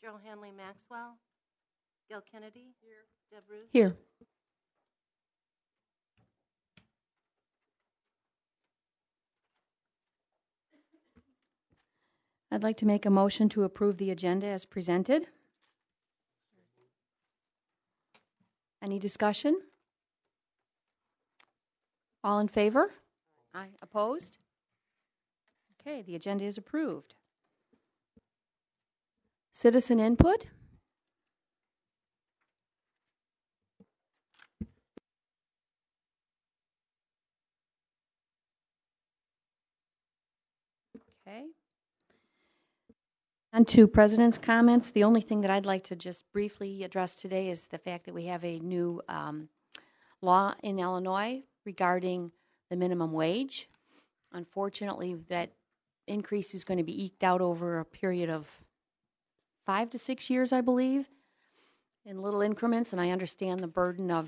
Cheryl Hanley Maxwell. Gail Kennedy. Here. Deb Ruth. Here. I'd like to make a motion to approve the agenda as presented. Any discussion? All in favor? Aye. Opposed? Okay, the agenda is approved. Citizen input? Okay. On to President's comments. The only thing that I'd like to just briefly address today is the fact that we have a new law in Illinois regarding the minimum wage. Unfortunately, that increase is going to be eked out over a period of 5 to 6 years, I believe, in little increments, and I understand the burden of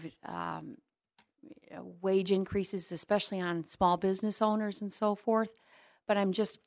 wage increases, especially on small business owners and so forth. But I'm just,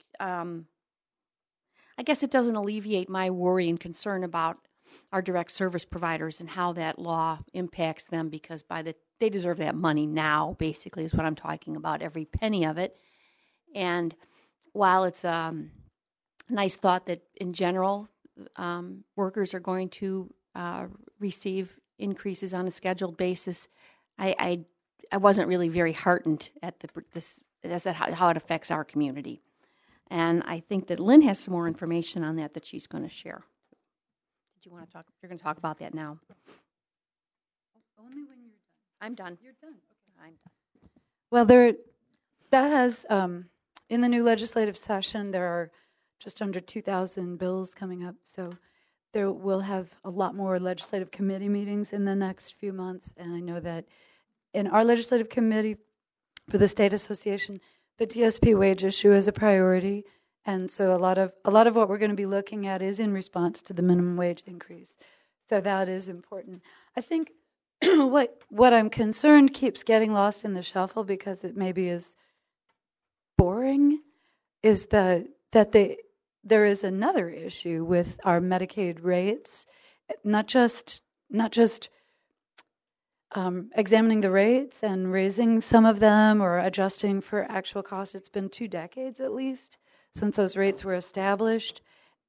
I guess it doesn't alleviate my worry and concern about our direct service providers and how that law impacts them, because they deserve that money now, basically, is what I'm talking about, every penny of it. And while it's a nice thought that in general workers are going to receive increases on a scheduled basis, I wasn't really very heartened at how it affects our community. And I think that Lynn has some more information on that she's going to share. Did you want to talk? You're going to talk about that now. Only when you're done. I'm done. You're done. Okay. I'm done. Well, that has in the new legislative session there are just under 2,000 bills coming up, so there will have a lot more legislative committee meetings in the next few months. And I know that in our legislative committee for the state association, the TSP wage issue is a priority, and so a lot of what we're going to be looking at is in response to the minimum wage increase. So that is important. I think what I'm concerned keeps getting lost in the shuffle because it maybe is boring, is that there is another issue with our Medicaid rates, not just examining the rates and raising some of them or adjusting for actual costs. It's been 2 decades at least since those rates were established.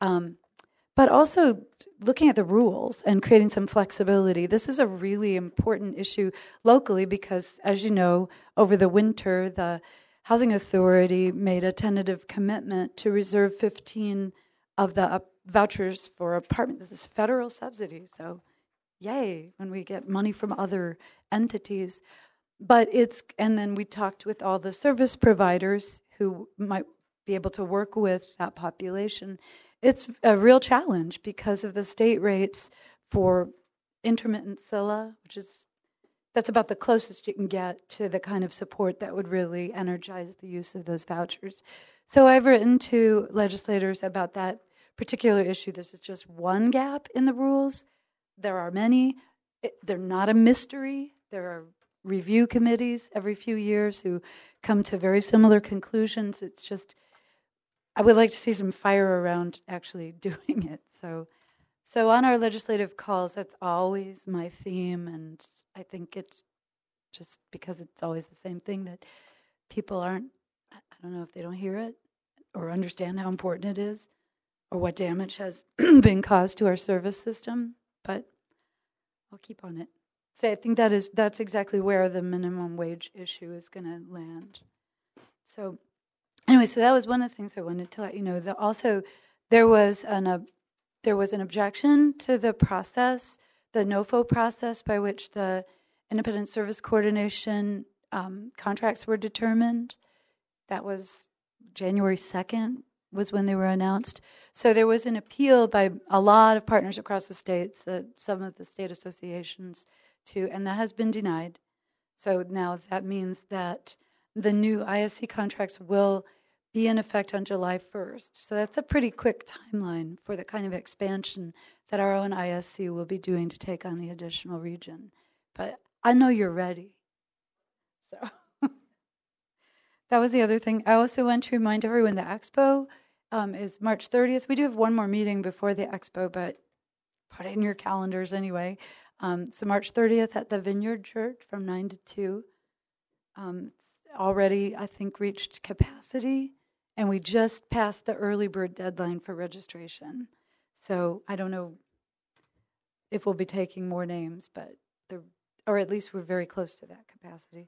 But also looking at the rules and creating some flexibility. This is a really important issue locally because, as you know, over the winter, the Housing Authority made a tentative commitment to reserve 15 of the vouchers for apartment. This is federal subsidy, so yay when we get money from other entities. And then we talked with all the service providers who might be able to work with that population. It's a real challenge because of the state rates for intermittent SILA, that's about the closest you can get to the kind of support that would really energize the use of those vouchers. So I've written to legislators about that particular issue. This is just one gap in the rules. There are many. They're not a mystery. There are review committees every few years who come to very similar conclusions. It's just, I would like to see some fire around actually doing it. So on our legislative calls, that's always my theme, and I think it's just because it's always the same thing that people I don't know if they don't hear it or understand how important it is or what damage has been caused to our service system, but I'll keep on it. So I think that's exactly where the minimum wage issue is going to land. So anyway, so that was one of the things I wanted to let you know. Also, there was an objection to the process, the NOFO process by which the Independent Service Coordination contracts were determined. That was January 2nd was when they were announced. So there was an appeal by a lot of partners across the states, some of the state associations too, and that has been denied. So now that means that the new ISC contracts will be in effect on July 1st. So that's a pretty quick timeline for the kind of expansion that our own ISC will be doing to take on the additional region. But I know you're ready. So that was the other thing. I also want to remind everyone the expo is March 30th. We do have one more meeting before the expo, but put it in your calendars anyway. So March 30th at the Vineyard Church from 9 to 2. It's already, I think, reached capacity, and we just passed the early bird deadline for registration. So I don't know if we'll be taking more names, but or at least we're very close to that capacity.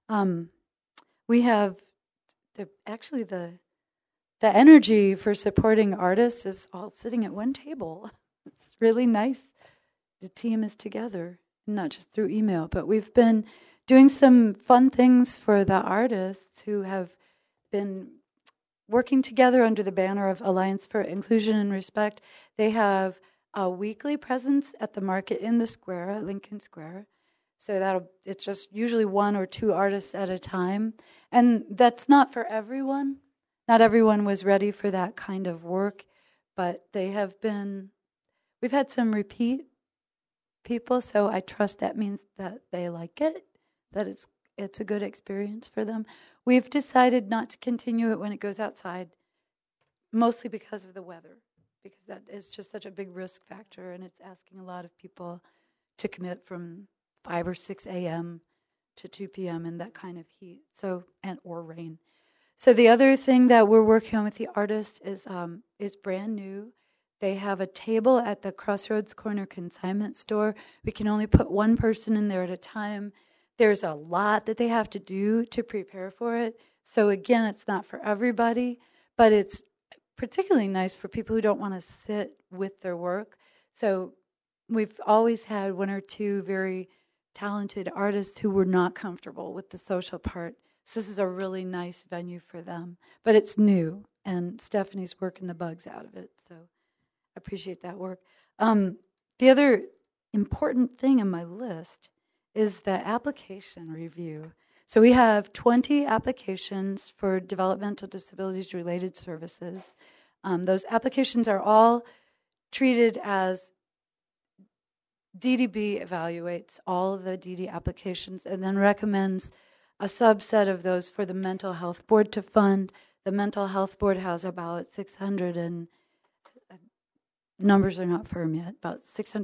We have actually the energy for supporting artists is all sitting at one table. It's really nice. The team is together, not just through email, but we've been doing some fun things for the artists who have been working together under the banner of Alliance for Inclusion and Respect. They have a weekly presence at the market in the square, at Lincoln Square. So it's just usually one or two artists at a time. And that's not for everyone. Not everyone was ready for that kind of work, but we've had some repeat people, so I trust that means that they like it, that it's a good experience for them. We've decided not to continue it when it goes outside, mostly because of the weather, because that is just such a big risk factor, and it's asking a lot of people to commit from 5 or 6 a.m. to 2 p.m. in that kind of heat, or rain. So the other thing that we're working on with the artists is brand new. They have a table at the Crossroads Corner consignment store. We can only put one person in there at a time. There's a lot that they have to do to prepare for it. So again, it's not for everybody, but it's particularly nice for people who don't want to sit with their work. So we've always had one or two very talented artists who were not comfortable with the social part. So this is a really nice venue for them. But it's new, and Stephanie's working the bugs out of it. So I appreciate that work. The other important thing on my list is the application review. So we have 20 applications for developmental disabilities related services. Those applications are all treated as DDB evaluates all of the DD applications and then recommends a subset of those for the Mental Health Board to fund. The Mental Health Board has about 600 and numbers are not firm yet, about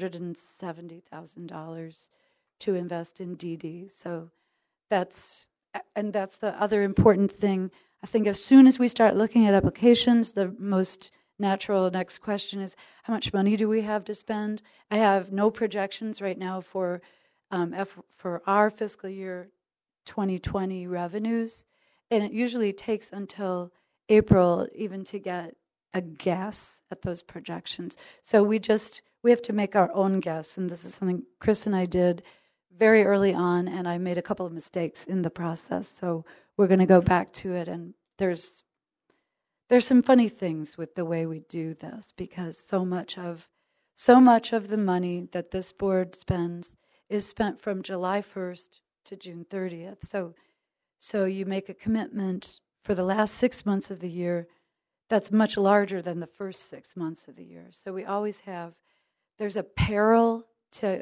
$670,000 to invest in DD. So that's the other important thing. I think as soon as we start looking at applications, the most natural next question is how much money do we have to spend? I have no projections right now for our fiscal year 2020 revenues, and it usually takes until April even to get a guess at those projections. So we have to make our own guess, and this is something Chris and I did very early on, and I made a couple of mistakes in the process. So we're going to go back to it, and there's some funny things with the way we do this, because so much of the money that this board spends is spent from July 1st to June 30th. So you make a commitment for the last 6 months of the year that's much larger than the first 6 months of the year. So we always there's a peril to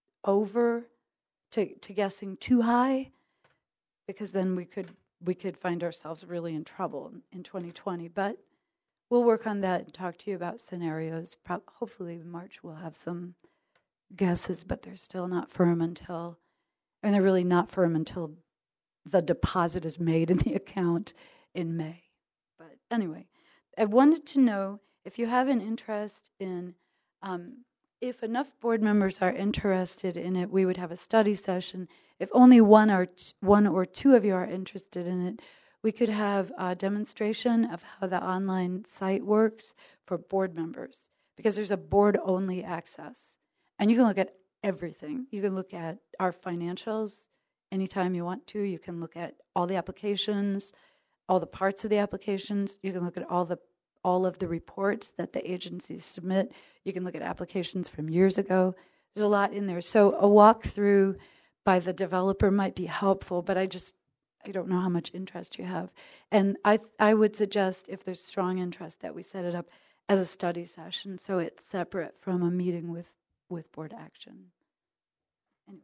guessing too high, because then we could find ourselves really in trouble in 2020. But we'll work on that and talk to you about scenarios. Hopefully in March we'll have some guesses, but they're still not firm they're really not firm until the deposit is made in the account in May. But anyway, I wanted to know if you have an interest in, if enough board members are interested in it, we would have a study session. If only one or two of you are interested in it, we could have a demonstration of how the online site works for board members, because there's a board-only access. And you can look at everything. You can look at our financials anytime you want to. You can look at all the applications, all the parts of the applications. You can look at all of the reports that the agencies submit. You can look at applications from years ago. There's a lot in there. So a walkthrough by the developer might be helpful, but I don't know how much interest you have. And I would suggest, if there's strong interest, that we set it up as a study session, so it's separate from a meeting with board action. Anyway.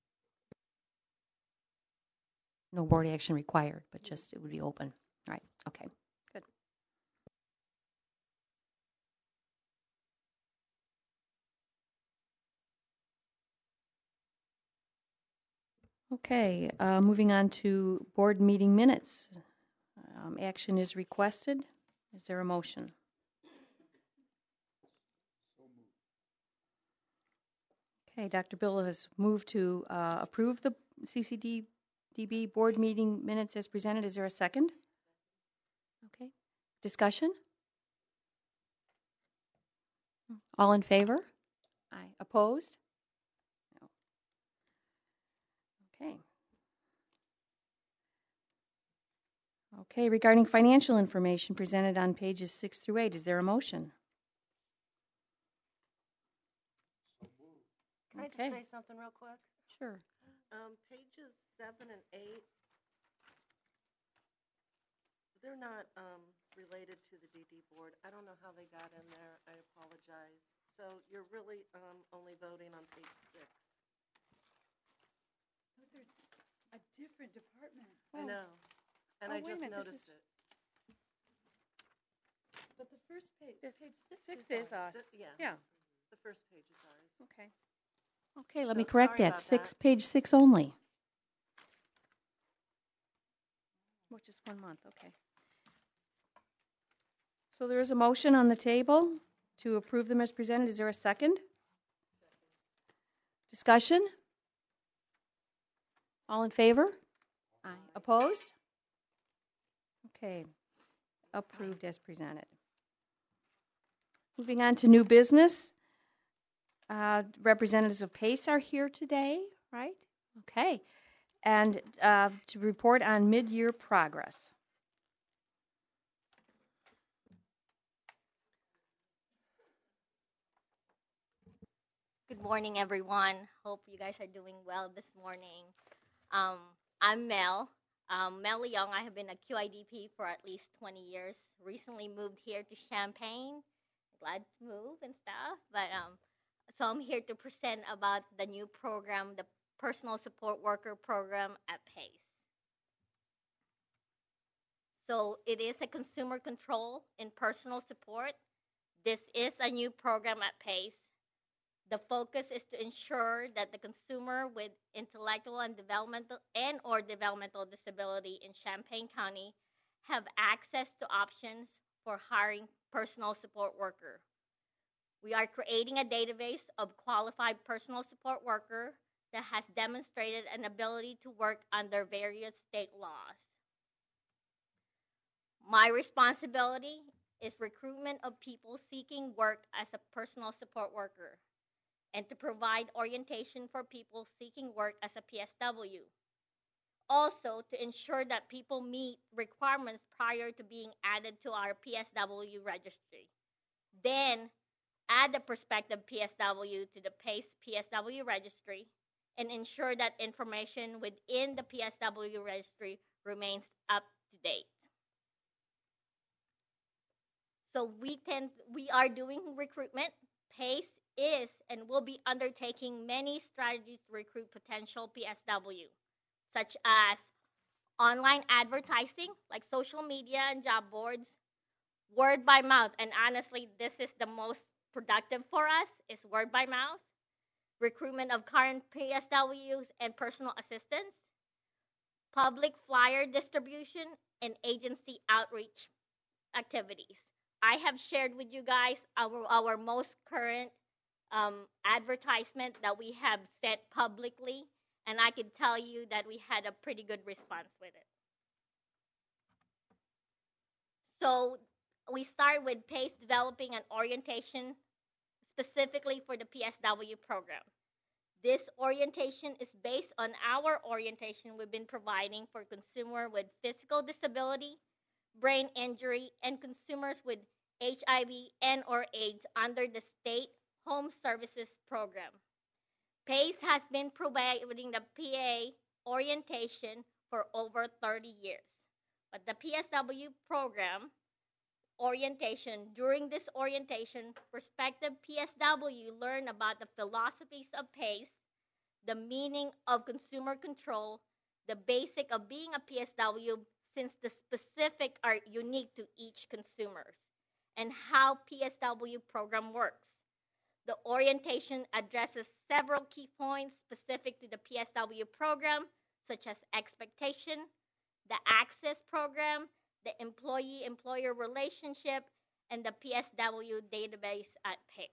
No board action required, but just it would be open. Right. Okay. Good. Okay, moving on to board meeting minutes. Action is requested. Is there a motion? Okay, Dr. Bill has moved to approve the CCDB board meeting minutes as presented. Is there a second? Okay. Discussion? All in favor? Aye. Opposed? No. Okay. Okay, regarding financial information presented on pages 6 through 8, is there a motion? Can I Okay. just say something real quick? Sure. Pages 7 and 8, they're not related to the DD board. I don't know how they got in there. I apologize. So you're really only voting on page 6. Those are a different department. I know. And Oh, I wait a just minute, this noticed is- it. But the first page, page 6 is us. Yeah. Yeah. The first page is ours. Okay. Okay, let me So, correct sorry that. about Page 6 only. Which is 1 month, okay. So there is a motion on the table to approve them as presented. Is there a second? Discussion? All in favor? Aye. Opposed? Okay. Approved as presented. Moving on to new business. Representatives of PACE are here today, right? Okay. And to report on mid-year progress. Good morning, everyone. Hope you guys are doing well this morning. I'm Mel. Mel Leong. I have been a QIDP for at least 20 years. Recently moved here to Champaign. Glad to move and stuff. But so I'm here to present about the new program, the Personal Support Worker Program at PACE. So it is a consumer control in personal support. This is a new program at PACE. The focus is to ensure that the consumer with intellectual and or developmental disability in Champaign County have access to options for hiring personal support worker. We are creating a database of qualified personal support worker that has demonstrated an ability to work under various state laws. My responsibility is recruitment of people seeking work as a personal support worker, and to provide orientation for people seeking work as a PSW. Also, to ensure that people meet requirements prior to being added to our PSW registry. Then, add the prospective PSW to the PACE PSW registry and ensure that information within the PSW registry remains up to date. So we are doing recruitment. PACE is and will be undertaking many strategies to recruit potential PSW, such as online advertising like social media and job boards, word by mouth, and honestly, this is the most productive for us, is word by mouth, recruitment of current PSWs and personal assistants, public flyer distribution, and agency outreach activities. I have shared with you guys our most current advertisement that we have set publicly, and I can tell you that we had a pretty good response with it. So we start with PACE developing an orientation specifically for the PSW program. This orientation is based on our orientation we've been providing for consumers with physical disability, brain injury, and consumers with HIV and or AIDS under the state Home Services Program. PACE has been providing the PA orientation for over 30 years. But the PSW program orientation, during this orientation, prospective PSW learn about the philosophies of PACE, the meaning of consumer control, the basic of being a PSW since the specific are unique to each consumers, and how PSW program works. The orientation addresses several key points specific to the PSW program, such as expectation, the access program, the employee-employer relationship, and the PSW database at PACE.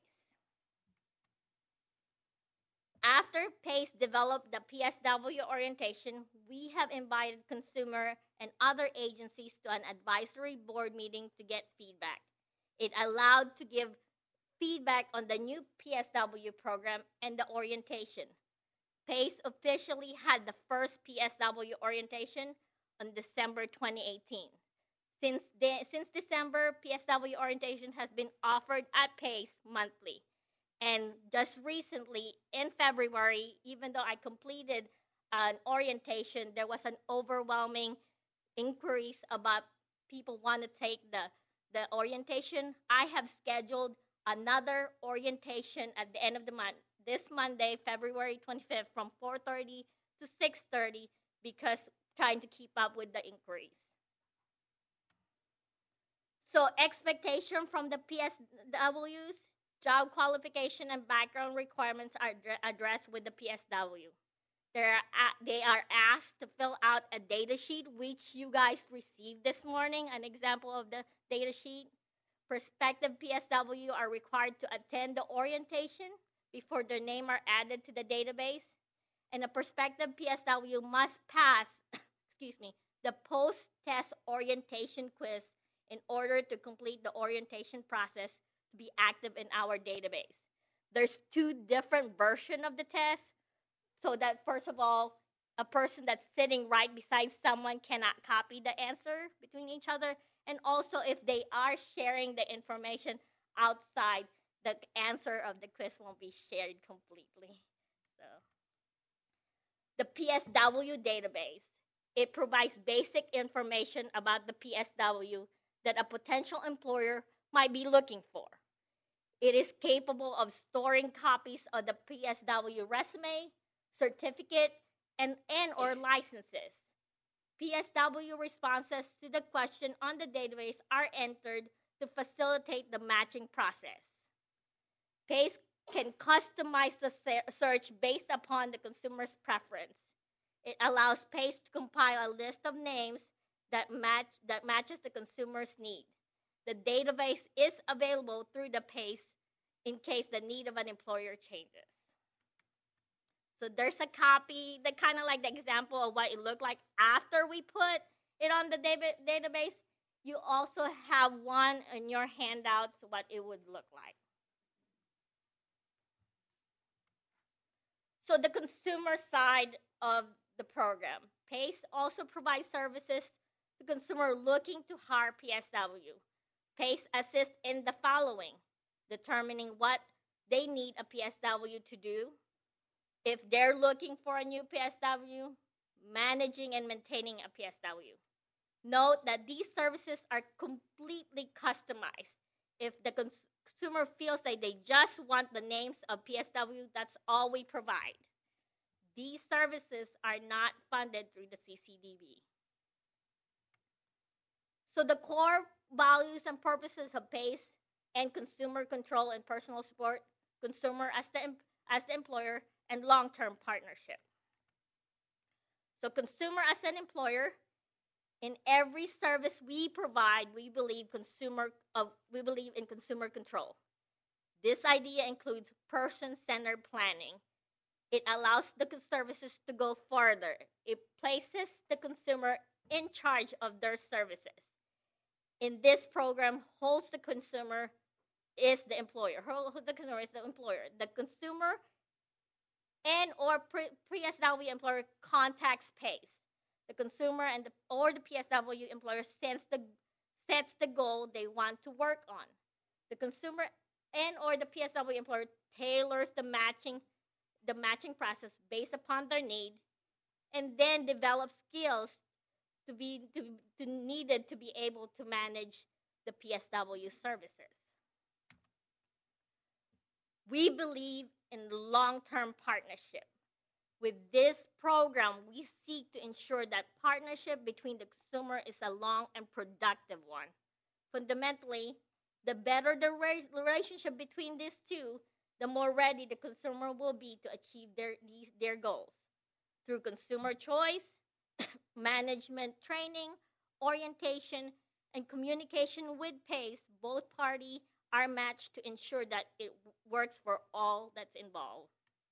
After PACE developed the PSW orientation, we have invited consumer and other agencies to an advisory board meeting to get feedback. It allowed to give feedback on the new PSW program and the orientation. PACE officially had the first PSW orientation on December 2018. Since December, PSW orientation has been offered at PACE monthly. And just recently, in February, even though I completed an orientation, there was an overwhelming inquiries about people want to take the orientation. I have scheduled another orientation at the end of the month, this Monday, February 25th, from 4:30 to 6:30, because trying to keep up with the inquiries. So expectation from the PSWs, job qualification and background requirements are addressed with the PSW. They are asked to fill out a data sheet, which you guys received this morning, an example of the data sheet. Prospective PSW are required to attend the orientation before their name are added to the database. And a prospective PSW must pass the post-test orientation quiz in order to complete the orientation process to be active in our database. There's two different versions of the test, so that first of all, a person that's sitting right beside someone cannot copy the answer between each other, and also if they are sharing the information outside, the answer of the quiz won't be shared completely. So, the PSW database. It provides basic information about the PSW that a potential employer might be looking for. It is capable of storing copies of the PSW resume, certificate, and or licenses. PSW responses to the question on the database are entered to facilitate the matching process. PACE can customize the search based upon the consumer's preference. It allows PACE to compile a list of names that matches the consumer's need. The database is available through the PACE in case the need of an employer changes. So there's a copy, that kind of like the example of what it looked like after we put it on the database. You also have one in your handouts what it would look like. So the consumer side of the program. PACE also provides services to consumers looking to hire PSW. PACE assists in the following: determining what they need a PSW to do, if they're looking for a new PSW, managing and maintaining a PSW. Note that these services are completely customized. If the consumer feels that they just want the names of PSW, that's all we provide. These services are not funded through the CCDB. So the core values and purposes of PACE and consumer control and personal support, consumer as the employer, and long-term partnership. So consumer as an employer, in every service we provide, we believe in consumer control. This idea includes person-centered planning. It allows the services to go further. It places the consumer in charge of their services. In this program, holds the consumer is the employer. The consumer is the employer. The consumer and or PSW employer contacts PACE. The consumer or the PSW employer sets the goal they want to work on. The consumer and or the PSW employer tailors the matching process based upon their need, and then develops skills needed to be able to manage the PSW services. We believe in long-term partnership. With this program, we seek to ensure that partnership between the consumer is a long and productive one. Fundamentally, the better the relationship between these two, the more ready the consumer will be to achieve their goals. through consumer choice, management training, orientation, and communication with PACE. Both parties are matched to ensure that it works for all that's involved.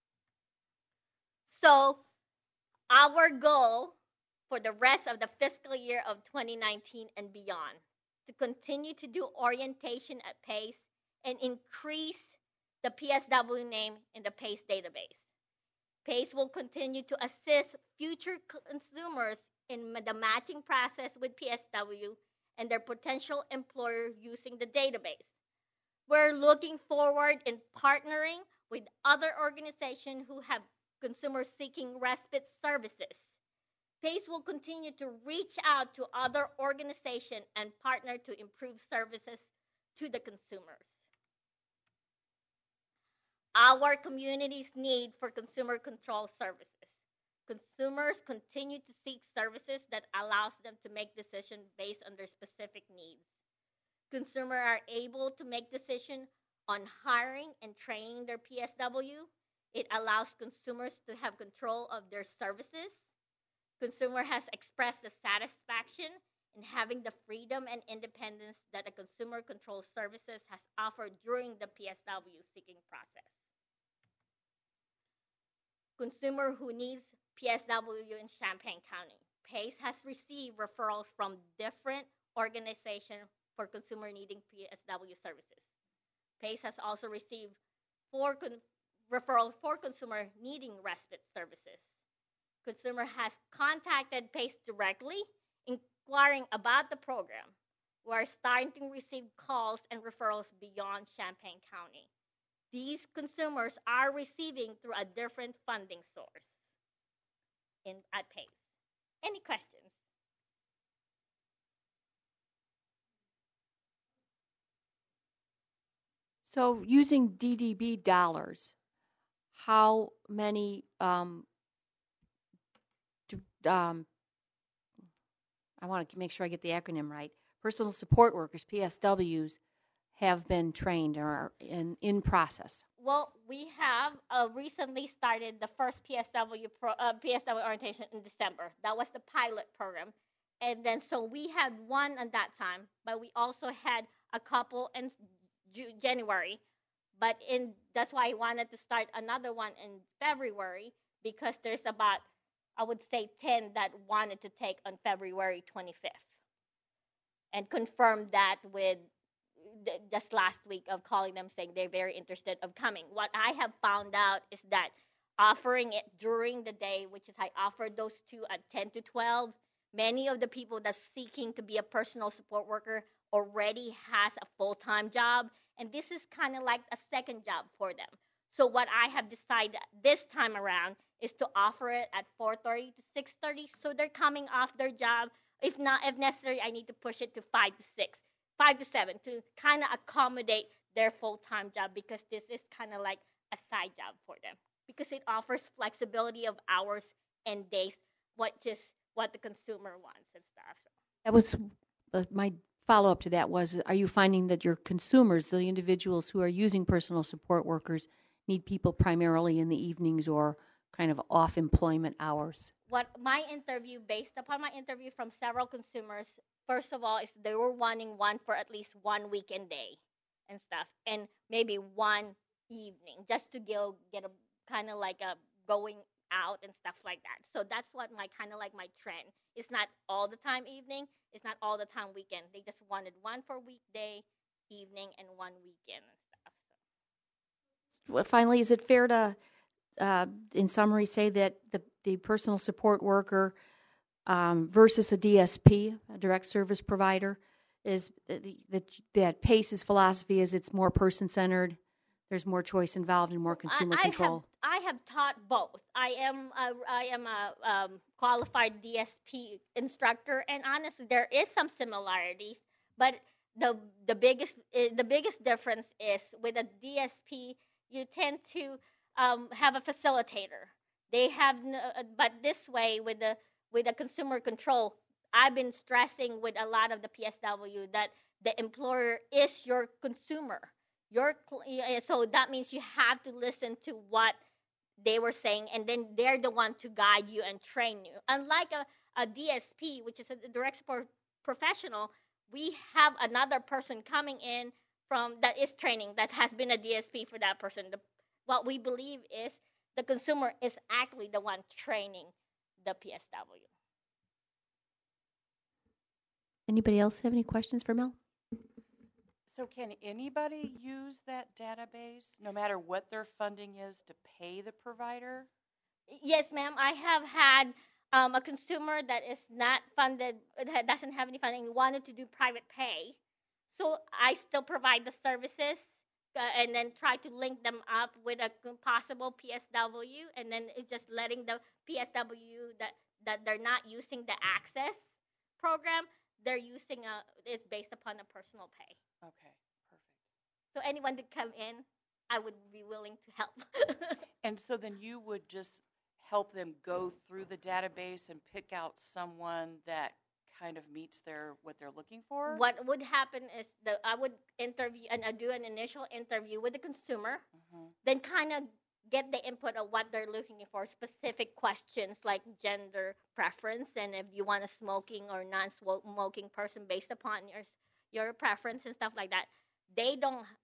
So, our goal for the rest of the fiscal year of 2019 and beyond to continue to do orientation at PACE and increase the PSW name in the PACE database. PACE will continue to assist future consumers in the matching process with PSW and their potential employer using the database. We're looking forward in partnering with other organizations who have consumers seeking respite services. PACE will continue to reach out to other organizations and partner to improve services to the consumers. Our community's need for consumer control services. Consumers continue to seek services that allows them to make decisions based on their specific needs. Consumers are able to make decisions on hiring and training their PSW. It allows consumers to have control of their services. Consumer has expressed the satisfaction in having the freedom and independence that a consumer control services has offered during the PSW seeking process. Consumer who needs PSW in Champaign County. PACE has received referrals from different organizations for consumer needing PSW services. PACE has also received referrals for consumer needing respite services. Consumer has contacted PACE directly, inquiring about the program. We are starting to receive calls and referrals beyond Champaign County. These consumers are receiving through a different funding source at PACE. Any questions? So using DDB dollars, how many I want to make sure I get the acronym right. Personal support workers, PSWs, have been trained or are in process. Well, we have recently started the first PSW orientation in December. That was the pilot program. And then so we had one at that time, but we also had a couple in January. But that's why I wanted to start another one in February, because there's about, I would say, 10 that wanted to take on February 25th. And confirmed that with just last week of calling them saying they're very interested of coming. What I have found out is that offering it during the day, which is I offered those two at 10 to 12, many of the people that's seeking to be a personal support worker already has a full-time job, and this is kind of like a second job for them. So what I have decided this time around is to offer it at 4:30 to 6:30, so they're coming off their job. If necessary, I need to push it to 5 to 6. 5 to 7 to kind of accommodate their full-time job, because this is kind of like a side job for them, because it offers flexibility of hours and days, what the consumer wants and stuff. So. That was my follow-up to that was, are you finding that your consumers, the individuals who are using personal support workers, need people primarily in the evenings or kind of off employment hours? What my interview, based upon my interview from several consumers, first of all, is they were wanting one for at least one weekend day and stuff, and maybe one evening, just to get a kind of like a going out and stuff like that. So that's what my kind of like my trend. It's not all the time evening. It's not all the time weekend. They just wanted one for weekday, evening, and one weekend and stuff. So. Well, finally, is it fair to, in summary, say that the personal support worker versus a DSP, a direct service provider, is that PACE's philosophy is it's more person-centered, there's more choice involved and more consumer control? I have taught both. I am a qualified DSP instructor, and honestly, there is some similarities, but the biggest difference is with a DSP, you tend to have a facilitator. They have, but this way with the consumer control, I've been stressing with a lot of the PSW that the employer is your consumer. So that means you have to listen to what they were saying, and then they're the one to guide you and train you. Unlike a DSP, which is a direct support professional, we have another person coming in from that is training that has been a DSP for that person. What we believe is the consumer is actually the one training the PSW. Anybody else have any questions for Mel? So can anybody use that database, no matter what their funding is, to pay the provider? Yes, ma'am. I have had a consumer that is not funded, that doesn't have any funding, wanted to do private pay. So I still provide the services and then try to link them up with a possible PSW. And then it's just letting the PSW that they're not using the access program, they're using it's based upon a personal pay. Okay, perfect. So anyone to come in, I would be willing to help. And so then you would just help them go through the database and pick out someone that kind of meets what they're looking for? What would happen is I would interview and I do an initial interview with the consumer, then kind of get the input of what they're looking for, specific questions like gender preference, and if you want a smoking or non-smoking person based upon your preference and stuff like that. They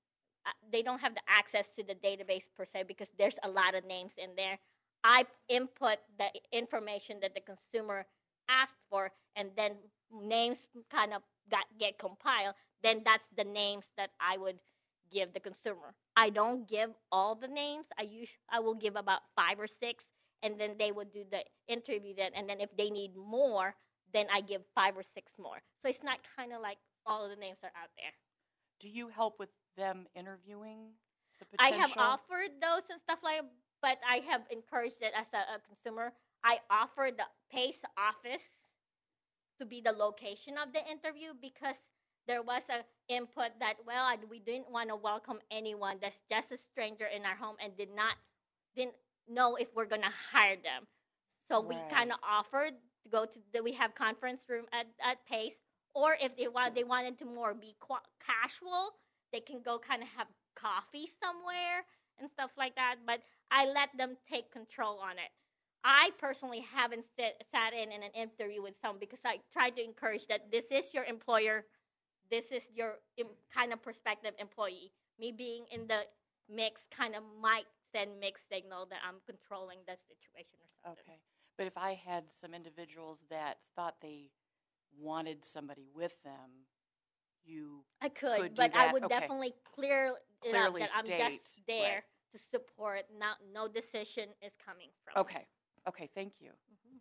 don't have the access to the database per se because there's a lot of names in there. I input the information that the consumer asked for, and then names kind of get compiled. Then that's the names that I would give the consumer. I don't give all the names. I will give about 5 or 6, and then they would do the interview then. And then if they need more, then I give 5 or 6 more. So it's not kind of like all of the names are out there. Do you help with them interviewing the I potential? have offered those and stuff like, but I have encouraged it as a consumer. I offer the PACE office to be the location of the interview because there was a input that we didn't want to welcome anyone that's just a stranger in our home and didn't know if we're gonna hire them. So we kind of offered to go to we have conference room at PACE, or if they wanted to more be casual, they can go kind of have coffee somewhere and stuff like that. But I let them take control on it. I personally haven't sat in an interview with someone because I try to encourage that this is your employer, this is your kind of prospective employee. Me being in the mix kind of might send mixed signal that I'm controlling the situation or something. Okay. But if I had some individuals that thought they wanted somebody with them, I could do but that? I would Okay. definitely clear it up Clearly that I'm state, just there right. to support. No decision is coming from me. Okay, thank you.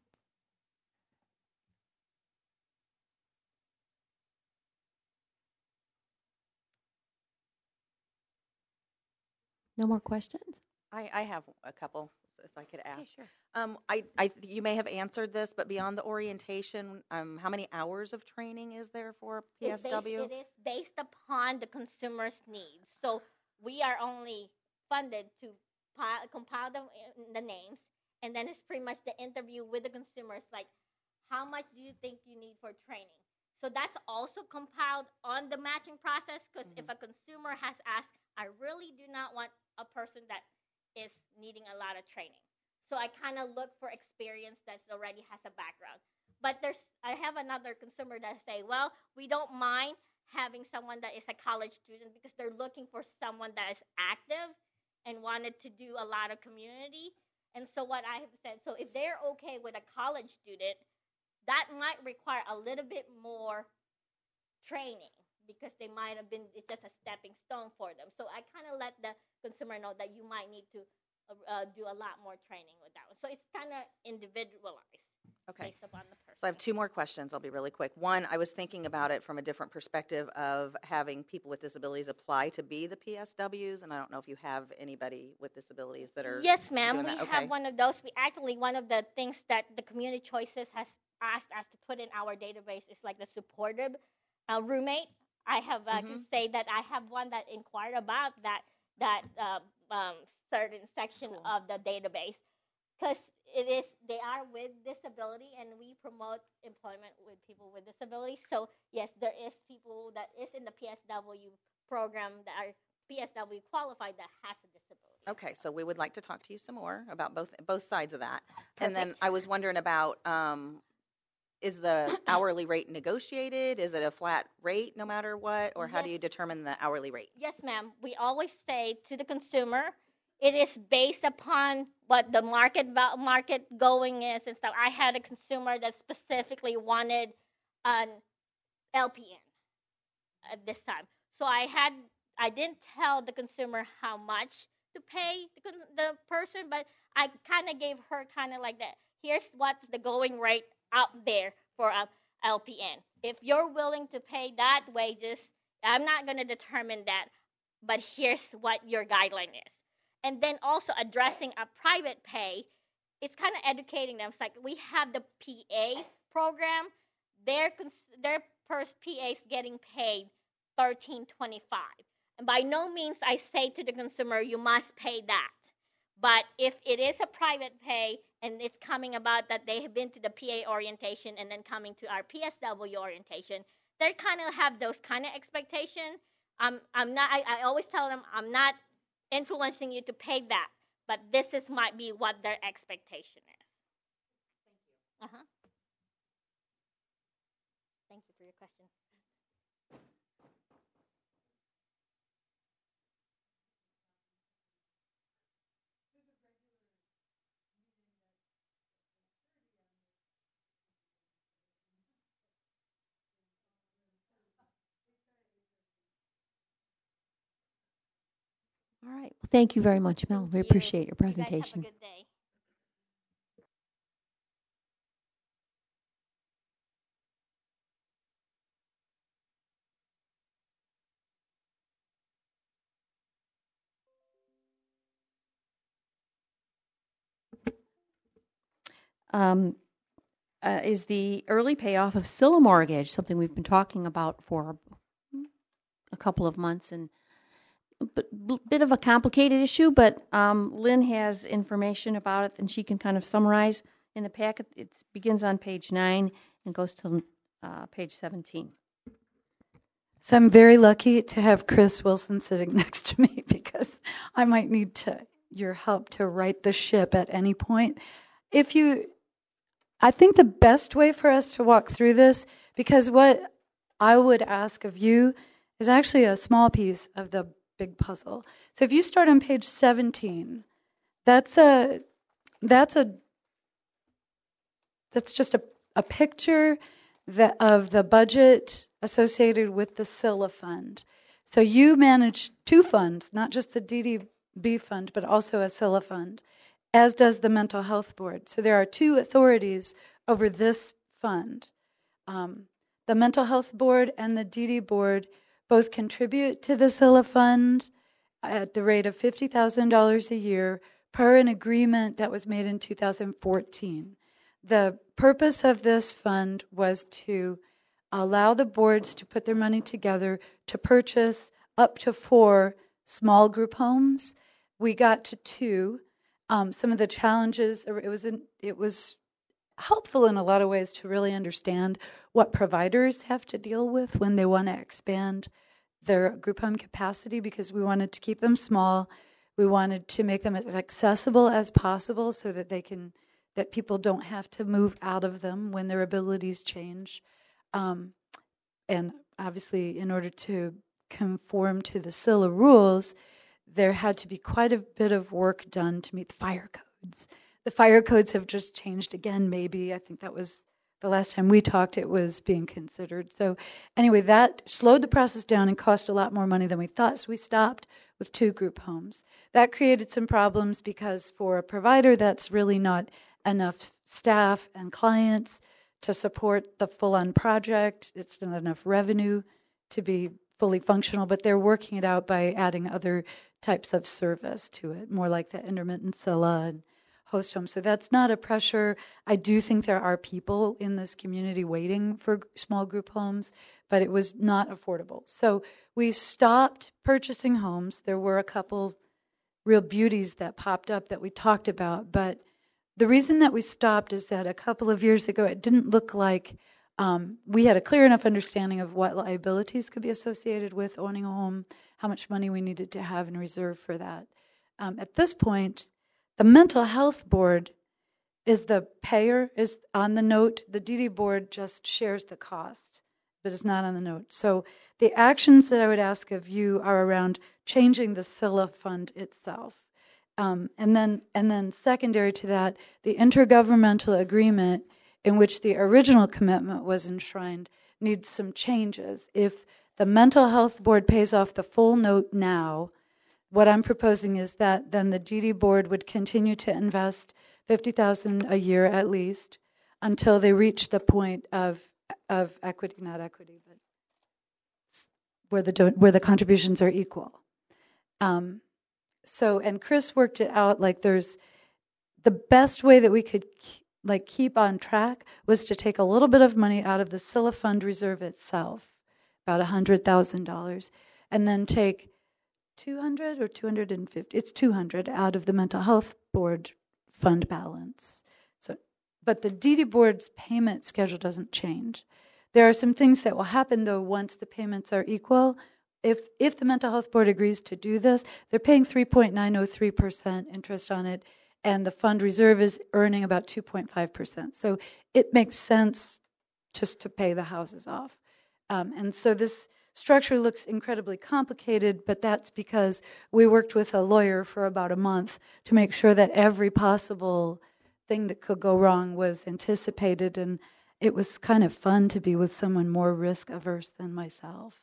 No more questions? I have a couple, if I could ask. Okay, sure. You may have answered this, but beyond the orientation, how many hours of training is there for PSW? It is based upon the consumer's needs. So we are only funded to compile the names, and then it's pretty much the interview with the consumers, like how much do you think you need for training? So that's also compiled on the matching process because if a consumer has asked, I really do not want a person that is needing a lot of training. So I kind of look for experience that already has a background. But I have another consumer that say, well, we don't mind having someone that is a college student because they're looking for someone that is active and wanted to do a lot of community. And so what I have said, so if they're okay with a college student, that might require a little bit more training because they might have been, it's just a stepping stone for them. So I kind of let the consumer know that you might need to do a lot more training with that one. So it's kind of individualized based upon the person. So I have 2 more questions. I'll be really quick. One, I was thinking about it from a different perspective of having people with disabilities apply to be the PSWs, and I don't know if you have anybody with disabilities that are Yes, ma'am. doing We that. have one of those. One of the things that the Community Choices has asked us to put in our database is like the supportive roommate. I have to say that I have one that inquired about that certain section of the database because they are with disability and we promote employment with people with disabilities. So yes, there is people that is in the PSW program that are PSW qualified that has a disability. Okay, so we would like to talk to you some more about both sides of that. And then Perfect. I was wondering about, is the hourly rate negotiated? Is it a flat rate no matter what? Or how do Yes. you determine the hourly rate? Yes, ma'am. We always say to the consumer, it is based upon what the market going is and stuff. I had a consumer that specifically wanted an LPN at this time, so I didn't tell the consumer how much to pay the person, but I kind of gave her kind of like that. Here's what's the going rate out there for a LPN. If you're willing to pay that wages, I'm not going to determine that, but here's what your guideline is. And then also addressing a private pay, it's kind of educating them. It's like we have the PA program. Their first PA is getting paid $13.25. And by no means I say to the consumer, you must pay that. But if it is a private pay and it's coming about that they have been to the PA orientation and then coming to our PSW orientation, they kind of have those kind of expectations. I'm not. I always tell them I'm not influencing you to pay that, but this might be what their expectation is. Thank you. Thank you for your question. All right. Well, thank you very much, Mel. Thank We you. appreciate your You guys presentation. have a good day. Um, is the early payoff of Scylla mortgage, something we've been talking about for a couple of months, and a bit of a complicated issue, but Lynn has information about it, and she can kind of summarize in the packet. It begins on page 9 and goes to page 17. So I'm very lucky to have Chris Wilson sitting next to me because I might need your help to right the ship at any point. I think the best way for us to walk through this, because what I would ask of you is actually a small piece of the big puzzle. So if you start on page 17, that's just a picture of the budget associated with the Scylla fund. So you manage two funds, not just the DDB fund, but also a Scylla fund, as does the Mental Health Board. So there are two authorities over this fund. The Mental Health Board and the DD Board both contribute to the Scylla fund at the rate of $50,000 a year per an agreement that was made in 2014. The purpose of this fund was to allow the boards to put their money together to purchase up to 4 small group homes. We got to 2. Some of the challenges, it was helpful in a lot of ways to really understand what providers have to deal with when they want to expand their group home capacity, because we wanted to keep them small. We wanted to make them as accessible as possible so that that people don't have to move out of them when their abilities change. And obviously, in order to conform to the Scylla rules, there had to be quite a bit of work done to meet the fire codes. The fire codes have just changed again, maybe. I think that was the last time we talked, it was being considered. So anyway, that slowed the process down and cost a lot more money than we thought, so we stopped with 2 group homes. That created some problems because for a provider, that's really not enough staff and clients to support the full-on project. It's not enough revenue to be fully functional, but they're working it out by adding other types of service to it, more like the intermittent Scylla and host home. So that's not a pressure. I do think there are people in this community waiting for small group homes, but it was not affordable. So we stopped purchasing homes. There were a couple real beauties that popped up that we talked about, but the reason that we stopped is that a couple of years ago, it didn't look like we had a clear enough understanding of what liabilities could be associated with owning a home, how much money we needed to have in reserve for that. At this point, the mental health board is the payer, is on the note. The DD board just shares the cost, but it's not on the note. So the actions that I would ask of you are around changing the SILA fund itself. And then secondary to that, the intergovernmental agreement in which the original commitment was enshrined needs some changes. If the mental health board pays off the full note now, what I'm proposing is that then the DD board would continue to invest $50,000 a year at least until they reach the point of equity, not equity, but where the contributions are equal. So, and Chris worked it out, like there's the best way that we could keep on track was to take a little bit of money out of the SILA fund reserve itself, about $100,000, and then take 200 or 250, it's 200 out of the mental health board fund balance. So, but the DD board's payment schedule doesn't change. There are some things that will happen though once the payments are equal. If the mental health board agrees to do this, they're paying 3.903% interest on it, and the fund reserve is earning about 2.5%. So it makes sense just to pay the houses off. And so this structure looks incredibly complicated, but that's because we worked with a lawyer for about a month to make sure that every possible thing that could go wrong was anticipated, and it was kind of fun to be with someone more risk averse than myself.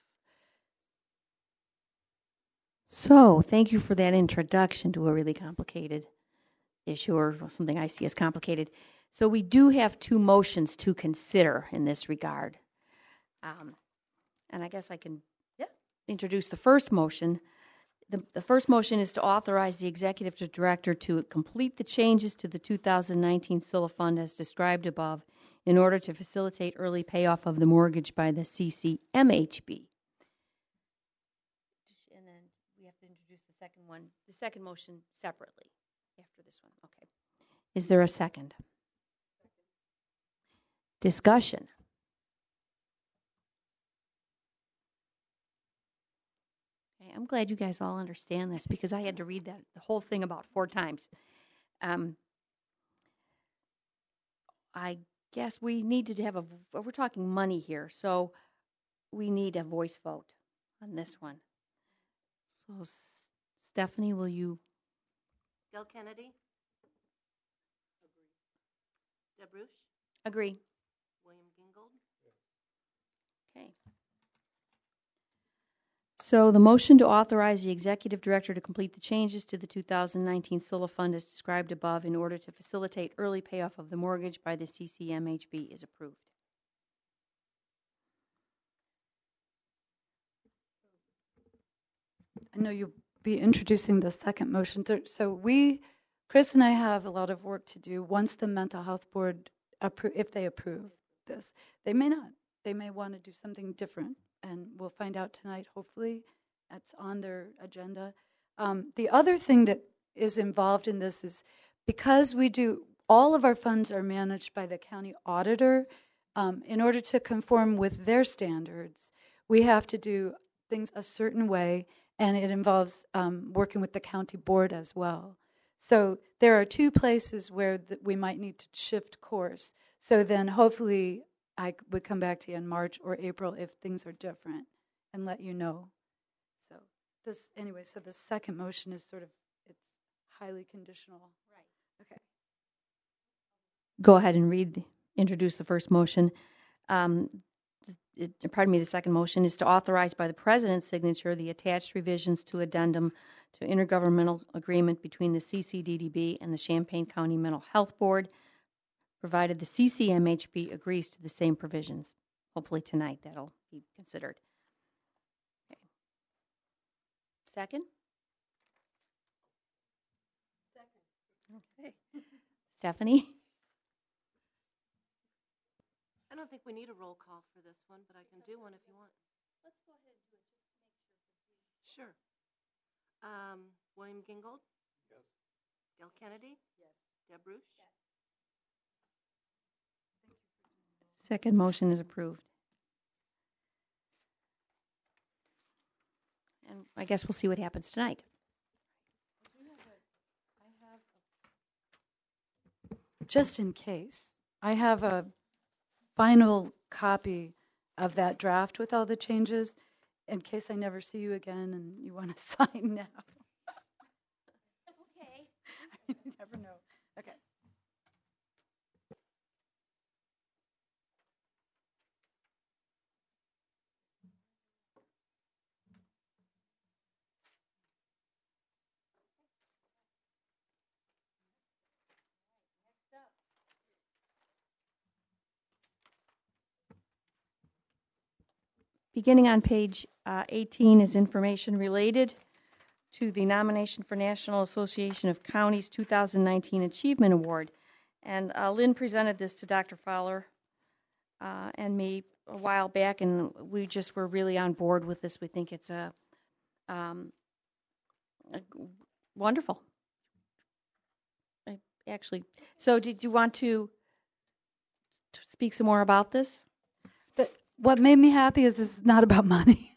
So, thank you for that introduction to a really complicated issue, or something I see as complicated. So we do have two motions to consider in this regard. And I guess I can introduce the first motion. The first motion is to authorize the executive director to complete the changes to the 2019 SILA fund as described above in order to facilitate early payoff of the mortgage by the CCMHB. And then we have to introduce the second motion separately after this one. Okay. Is there a second? Discussion. Okay, I'm glad you guys all understand this because I had to read the whole thing about 4 times. I guess we need to have we're talking money here, so we need a voice vote on this one. So Stephanie, will you? Del Kennedy? Agree. Deb Ruch? Agree. William Gingold? Okay. So the motion to authorize the executive director to complete the changes to the 2019 SILA fund as described above in order to facilitate early payoff of the mortgage by the CCMHB is approved. I know you'll be introducing the second motion. So Chris and I have a lot of work to do once the mental health board, if they approve this. They may not. They may want to do something different, and we'll find out tonight, hopefully. That's on their agenda. The other thing that is involved in this is because all of our funds are managed by the county auditor, in order to conform with their standards, we have to do things a certain way, and it involves working with the county board as well. So there are 2 places where we might need to shift course. So then hopefully I would come back to you in March or April if things are different and let you know. So so the second motion is it's highly conditional. Right. Okay. Go ahead and introduce the first motion. The second motion is to authorize by the president's signature the attached revisions to addendum to intergovernmental agreement between the CCDDB and the Champaign County Mental Health Board, provided the CCMHB agrees to the same provisions. Hopefully tonight that'll be considered. Okay. Second? Okay. Stephanie? I don't think we need a roll call for this one, but I can do one if you want. Let's go ahead and do it just to make sure. Sure. William Gingold? Yes. Del Kennedy? Yes. Deb Ruch? Yes. Second motion is approved. And I guess we'll see what happens tonight. I do have just in case, I have a final copy of that draft with all the changes in case I never see you again and you want to sign now. Okay. You never know. Okay. Beginning on page 18 is information related to the nomination for National Association of Counties 2019 Achievement Award. And Lynn presented this to Dr. Fowler and me a while back, and we just were really on board with this. We think it's a wonderful. Actually, so did you want to speak some more about this? What made me happy is this is not about money.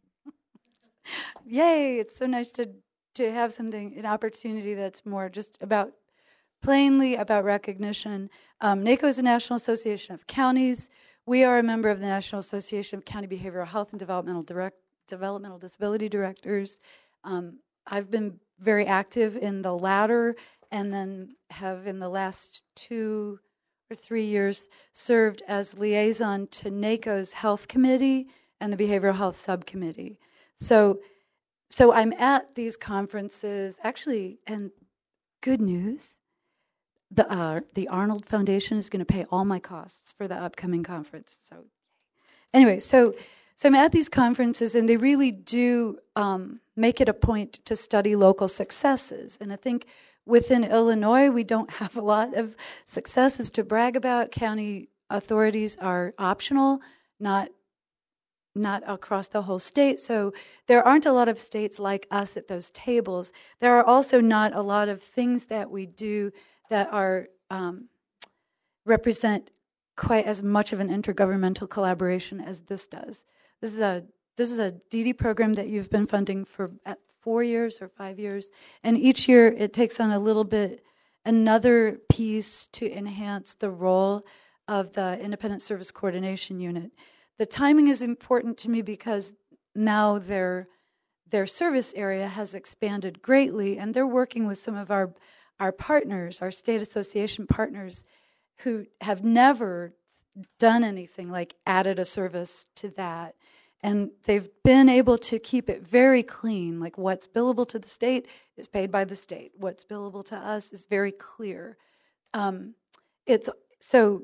Yay, it's so nice to have something, an opportunity that's more just about, plainly about recognition. NACO is the National Association of Counties. We are a member of the National Association of County Behavioral Health and Developmental Disability Directors. I've been very active in the latter, and then have in the last 2 or 3 years served as liaison to NACO's Health Committee and the Behavioral Health Subcommittee. So I'm at these conferences, actually, and good news, the Arnold Foundation is going to pay all my costs for the upcoming conference. So anyway, so I'm at these conferences, and they really do make it a point to study local successes. And I think within Illinois, we don't have a lot of successes to brag about. County authorities are optional, not across the whole state. So there aren't a lot of states like us at those tables. There are also not a lot of things that we do that are represent quite as much of an intergovernmental collaboration as this does. This is a DD program that you've been funding for 4 years or 5 years, and each year it takes on a little bit another piece to enhance the role of the Independent Service Coordination Unit. The timing is important to me because now their service area has expanded greatly, and they're working with some of our partners, our state association partners, who have never done anything like added a service to that. And they've been able to keep it very clean, like what's billable to the state is paid by the state. What's billable to us is very clear. It's so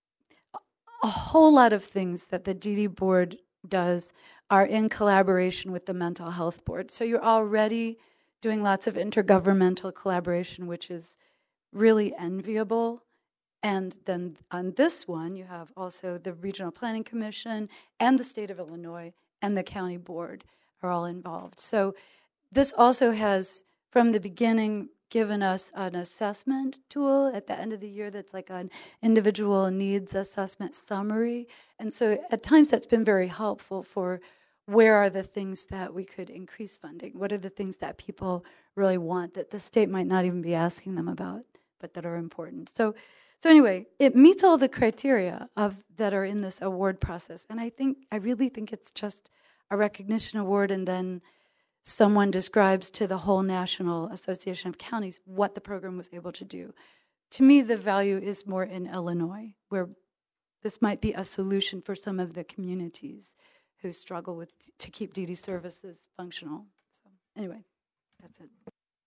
a whole lot of things that the DD board does are in collaboration with the mental health board. So you're already doing lots of intergovernmental collaboration, which is really enviable. And then on this one, you have also the Regional Planning Commission and the state of Illinois and the county board are all involved. So this also has, from the beginning, given us an assessment tool at the end of the year that's like an individual needs assessment summary. And so at times that's been very helpful for where are the things that we could increase funding? What are the things that people really want that the state might not even be asking them about, but that are important? So anyway, it meets all the criteria that are in this award process. And I really think it's just a recognition award, and then someone describes to the whole National Association of Counties what the program was able to do. To me, the value is more in Illinois, where this might be a solution for some of the communities who struggle to keep DD services functional. So anyway, that's it.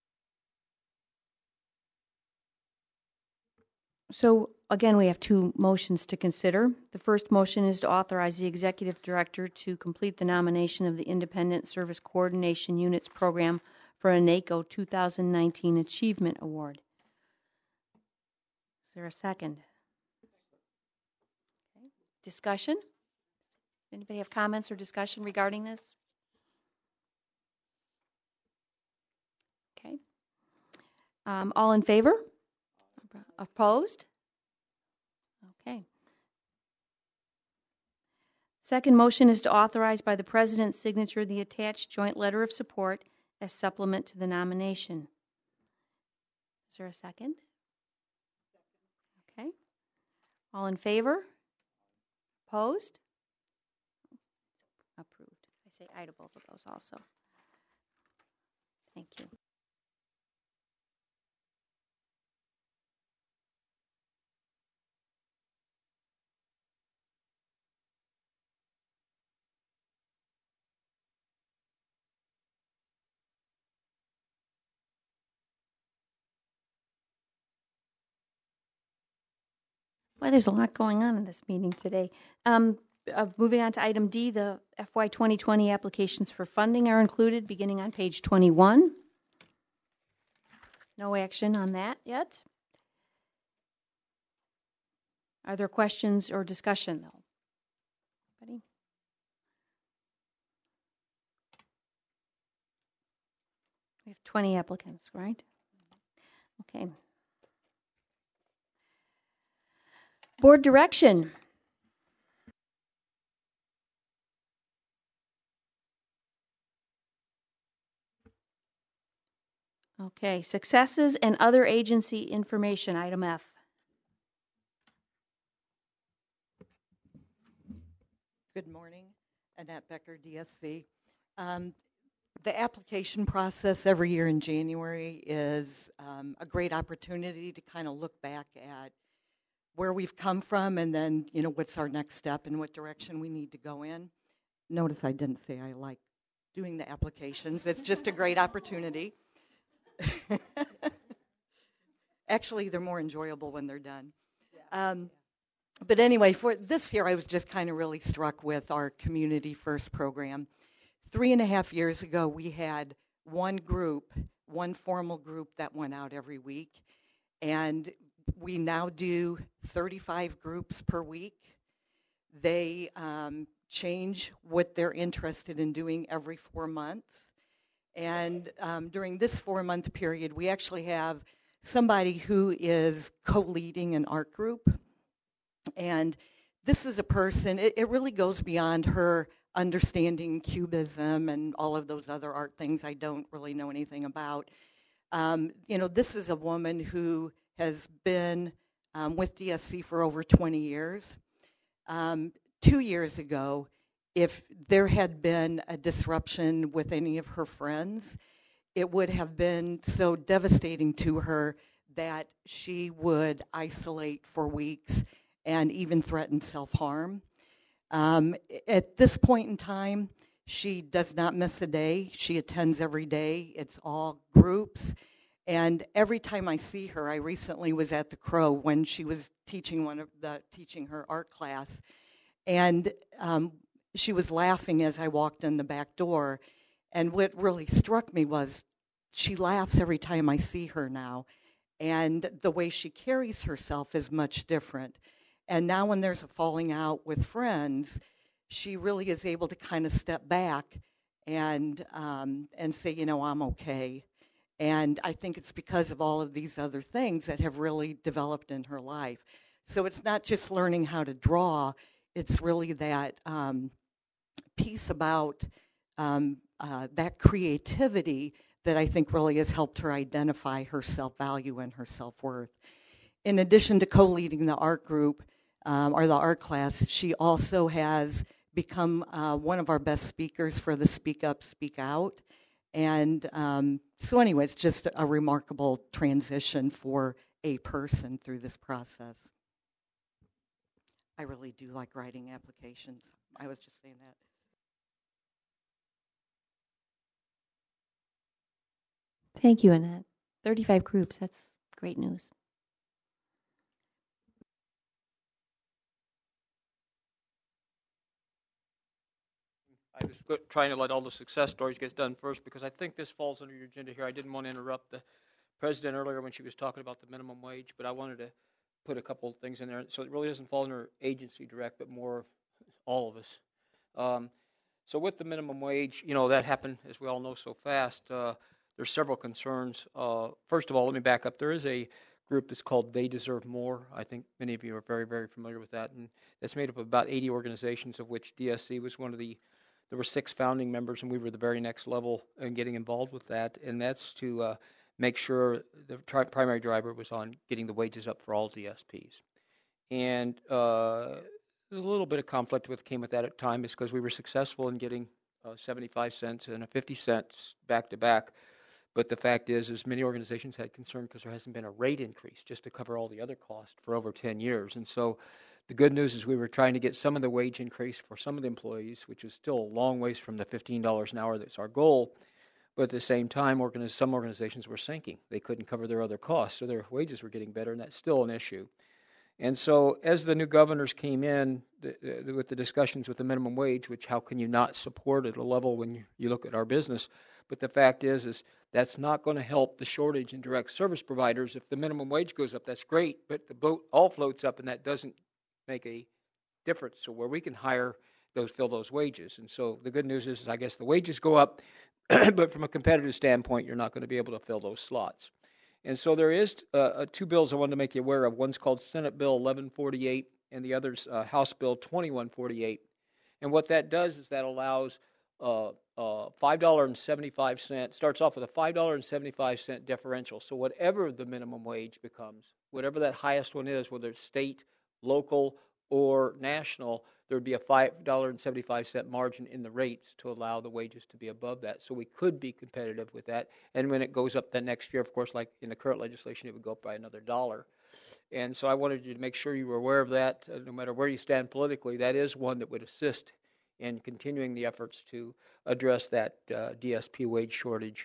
So again, we have 2 motions to consider. The first motion is to authorize the executive director to complete the nomination of the Independent Service Coordination Units program for a NACO 2019 Achievement Award. Is there a second? Okay. Discussion? Anybody have comments or discussion regarding this? Okay. All in favor? Opposed? Okay. Second motion is to authorize by the President's signature the attached joint letter of support as supplement to the nomination. Is there a second? All in favor? Opposed? Approved. I say aye to both of those also. Thank you. Well, there's a lot going on in this meeting today. Moving on to item D, the FY 2020 applications for funding are included beginning on page 21. No action on that yet. Are there questions or discussion, though? Anybody? We have 20 applicants, right? Okay. Board direction. Okay, successes and other agency information, item F. Good morning, Annette Becker, DSC. The application process every year in January is a great opportunity to kind of look back at where we've come from and then, what's our next step and what direction we need to go in. Notice I didn't say I like doing the applications. It's just a great opportunity. Actually, they're more enjoyable when they're done. But anyway, for this year, I was just kind of really struck with our Community First program. 3.5 years ago, we had one formal group that went out every week. And we now do 35 groups per week. They change what they're interested in doing every 4 months. And during this 4-month period, we actually have somebody who is co-leading an art group. And this is a person, it really goes beyond her understanding Cubism and all of those other art things I don't really know anything about. This is a woman who has been with DSC for over 20 years. 2 years ago, if there had been a disruption with any of her friends, it would have been so devastating to her that she would isolate for weeks and even threaten self-harm. At this point in time, she does not miss a day. She attends every day. It's all groups. And every time I see her, I recently was at the Crow when she was teaching her art class. And she was laughing as I walked in the back door. And what really struck me was she laughs every time I see her now. And the way she carries herself is much different. And now when there's a falling out with friends, she really is able to kind of step back and say, I'm okay. And I think it's because of all of these other things that have really developed in her life. So it's not just learning how to draw, it's really that piece about that creativity that I think really has helped her identify her self-value and her self-worth. In addition to co-leading the art group, or the art class, she also has become one of our best speakers for the Speak Up, Speak Out. And so anyway, it's just a remarkable transition for a person through this process. I really do like writing applications. I was just saying that. Thank you, Annette. 35 groups, that's great news. I was trying to let all the success stories get done first because I think this falls under your agenda here. I didn't want to interrupt the president earlier when she was talking about the minimum wage, but I wanted to put a couple of things in there. So it really doesn't fall under agency direct, but more all of us. So with the minimum wage, that happened, as we all know, so fast. There's several concerns. First of all, let me back up. There is a group that's called They Deserve More. I think many of you are very, very familiar with that. And it's made up of about 80 organizations, of which DSC was one of the. There were 6 founding members, and we were the very next level in getting involved with that. And that's to make sure the primary driver was on getting the wages up for all DSPs. And a little bit of conflict with came with that at times is because we were successful in getting 75 cents and a 50 cents back to back. But the fact is many organizations had concern because there hasn't been a rate increase just to cover all the other costs for over 10 years. And so the good news is we were trying to get some of the wage increase for some of the employees, which is still a long ways from the $15 an hour that's our goal. But at the same time, some organizations were sinking. They couldn't cover their other costs, so their wages were getting better, and that's still an issue. And so as the new governors came in with the discussions with the minimum wage, which how can you not support at a level when you look at our business, but the fact is that's not going to help the shortage in direct service providers. If the minimum wage goes up, that's great, but the boat all floats up, and that doesn't make a difference. So where we can fill those wages. And so the good news is I guess the wages go up, but from a competitive standpoint, you're not going to be able to fill those slots. And so there is two bills I wanted to make you aware of. One's called Senate Bill 1148, and the other's House Bill 2148. And what that does is that allows $5.75, starts off with a $5.75 differential. So whatever the minimum wage becomes, whatever that highest one is, whether it's state, local, or national, there would be a $5.75 margin in the rates to allow the wages to be above that. So we could be competitive with that. And when it goes up the next year, of course, like in the current legislation, it would go up by another $1. And so I wanted you to make sure you were aware of that. No matter where you stand politically, that is one that would assist in continuing the efforts to address that DSP wage shortage,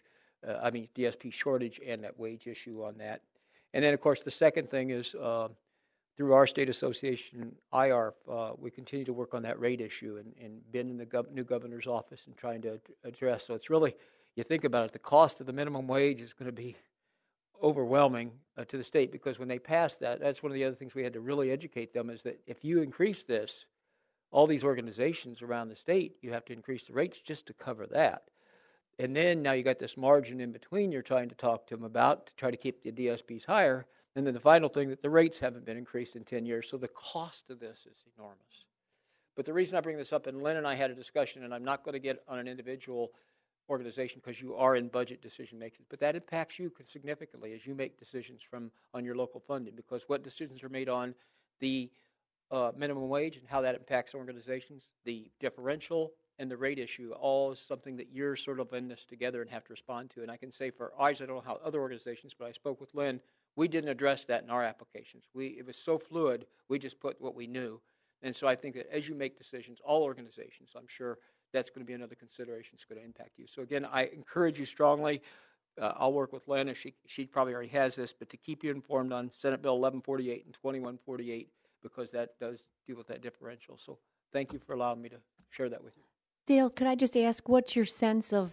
DSP shortage and that wage issue on that. And then, of course, the second thing is through our state association, IARP, we continue to work on that rate issue and been in the new governor's office and trying to address. So it's really, you think about it, the cost of the minimum wage is going to be overwhelming to the state, because when they pass that, that's one of the other things we had to really educate them is that if you increase this, all these organizations around the state, you have to increase the rates just to cover that. And then now you got this margin in between you're trying to talk to them about to try to keep the DSPs higher. And then the final thing, that the rates haven't been increased in 10 years, so the cost of this is enormous. But the reason I bring this up, and Lynn and I had a discussion, and I'm not going to get on an individual organization because you are in budget decision making, but that impacts you significantly as you make decisions on your local funding, because what decisions are made on the minimum wage and how that impacts organizations, the differential, and the rate issue, all is something that you're sort of in this together and have to respond to. And I can say for ours, I don't know how other organizations, but I spoke with Lynn, we didn't address that in our applications. It was so fluid, we just put what we knew. And so I think that as you make decisions, all organizations, I'm sure that's going to be another consideration that's going to impact you. So again, I encourage you strongly. I'll work with Lynn, and she probably already has this, but to keep you informed on Senate Bill 1148 and 2148, because that does deal with that differential. So thank you for allowing me to share that with you. Dale, could I just ask, what's your sense of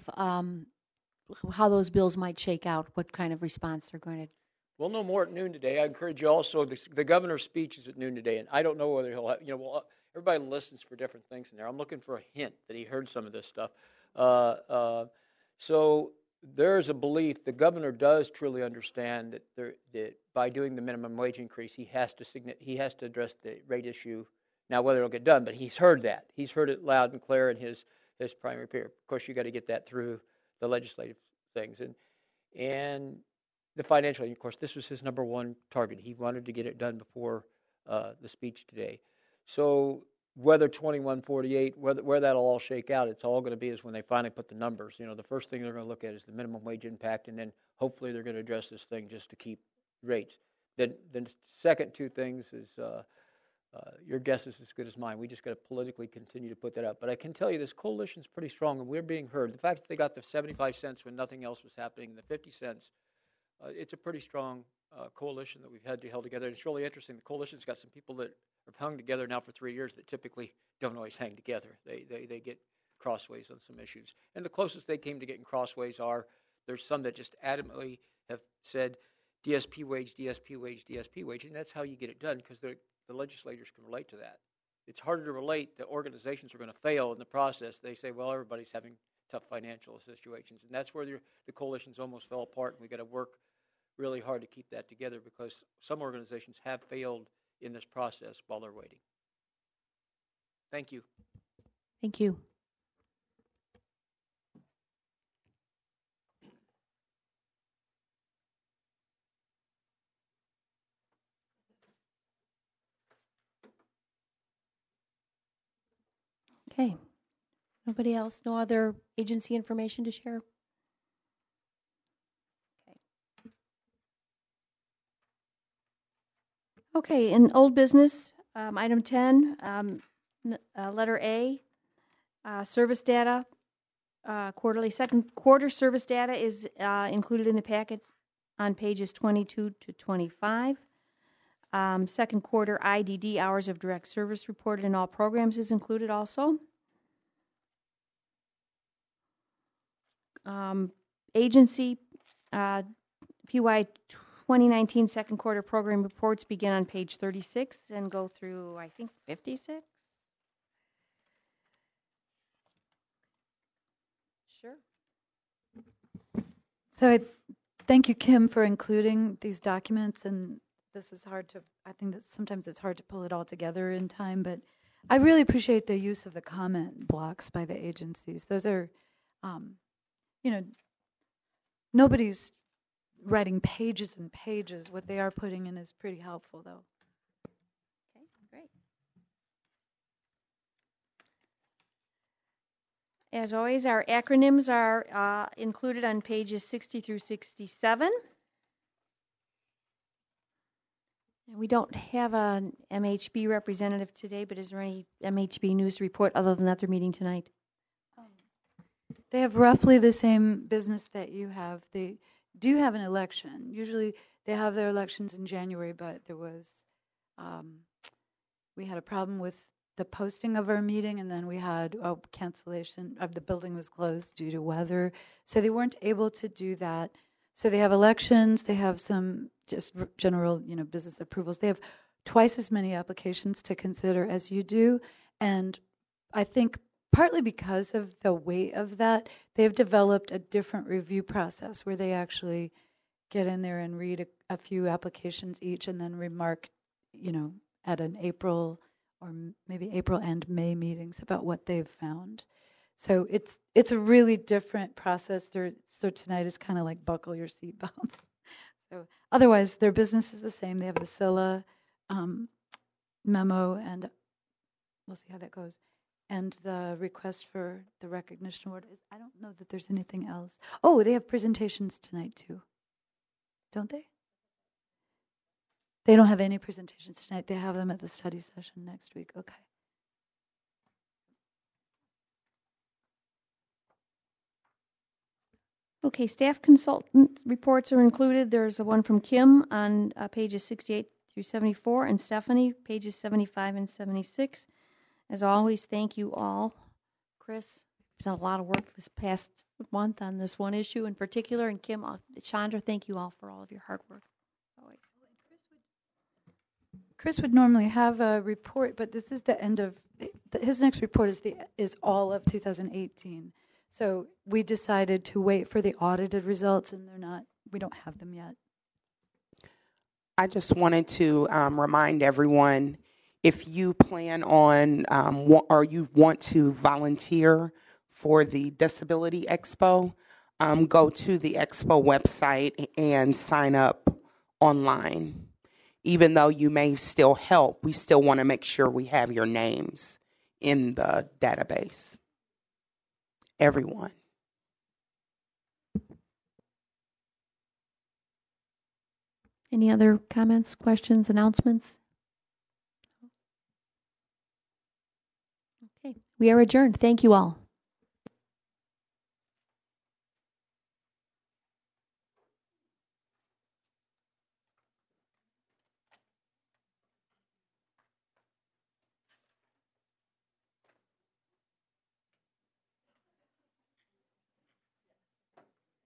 how those bills might shake out? What kind of response they're going to? We'll know more at noon today. I encourage you also, the governor's speech is at noon today, and I don't know whether he'll have, everybody listens for different things in there. I'm looking for a hint that he heard some of this stuff. So there's a belief the governor does truly understand that by doing the minimum wage increase, he has to address the rate issue. Now, whether it'll get done, but he's heard that. He's heard it loud and clear in his primary period. Of course, you got to get that through the legislative things. And the financial, of course, this was his number one target. He wanted to get it done before the speech today. So whether 2148, where that'll all shake out, it's all going to be is when they finally put the numbers. The first thing they're going to look at is the minimum wage impact, and then hopefully they're going to address this thing just to keep rates. Then the second two things is your guess is as good as mine. We just got to politically continue to put that up. But I can tell you this coalition's pretty strong, and we're being heard. The fact that they got the 75 cents when nothing else was happening and the 50 cents, it's a pretty strong coalition that we've had to held together. And it's really interesting. The coalition's got some people that have hung together now for 3 years that typically don't always hang together. They get crossways on some issues. And the closest they came to getting crossways there's some that just adamantly have said DSP wage, DSP wage, DSP wage, and that's how you get it done, because the legislators can relate to that. It's harder to relate that organizations are going to fail in the process. They say, well, everybody's having tough financial situations, and that's where the coalitions almost fell apart, and we got to work really hard to keep that together, because some organizations have failed in this process while they're waiting. Thank you. Thank you. Okay. Nobody else? No other agency information to share? Okay, in old business, item 10, letter A, service data, second quarter service data is included in the packets on pages 22 to 25. Second quarter IDD, hours of direct service reported in all programs, is included also. Agency PY 2019 second quarter program reports begin on page 36 and go through, I think, 56. Sure. So thank you, Kim, for including these documents. And this is hard to, I think that sometimes it's hard to pull it all together in time, but I really appreciate the use of the comment blocks by the agencies. Those are, nobody's writing pages and pages. What they are putting in is pretty helpful, though. Okay, great. As always, our acronyms are included on pages 60 through 67. And we don't have an MHB representative today, but is there any MHB news to report other than that they're meeting tonight? They have roughly the same business that you have. They do have an election. Usually they have their elections in January, but there was, we had a problem with the posting of our meeting, and then we had a cancellation of the building was closed due to weather. So they weren't able to do that. So they have elections. They have some just general, business approvals. They have twice as many applications to consider as you do. And I think partly because of the weight of that, they've developed a different review process where they actually get in there and read a few applications each and then remark, at an April or maybe April and May meetings about what they've found. So it's a really different process. So tonight is kind of like buckle your seatbelts. So otherwise, their business is the same. They have the SILA memo, and we'll see how that goes. And the request for the recognition award is, I don't know that there's anything else. Oh, they have presentations tonight too, don't they? They don't have any presentations tonight. They have them at the study session next week. Okay. Okay, staff consultant reports are included. There's one from Kim on pages 68 through 74, and Stephanie, pages 75 and 76. As always, thank you all. Chris, you've done a lot of work this past month on this one issue in particular, and Kim, Chandra, thank you all for all of your hard work. Always. Chris would normally have a report, but this is the end of his next report is all of 2018. So we decided to wait for the audited results, and we don't have them yet. I just wanted to remind everyone, if you plan on or you want to volunteer for the Disability Expo, go to the Expo website and sign up online. Even though you may still help, we still want to make sure we have your names in the database. Everyone. Any other comments, questions, announcements? Okay, we are adjourned. Thank you all.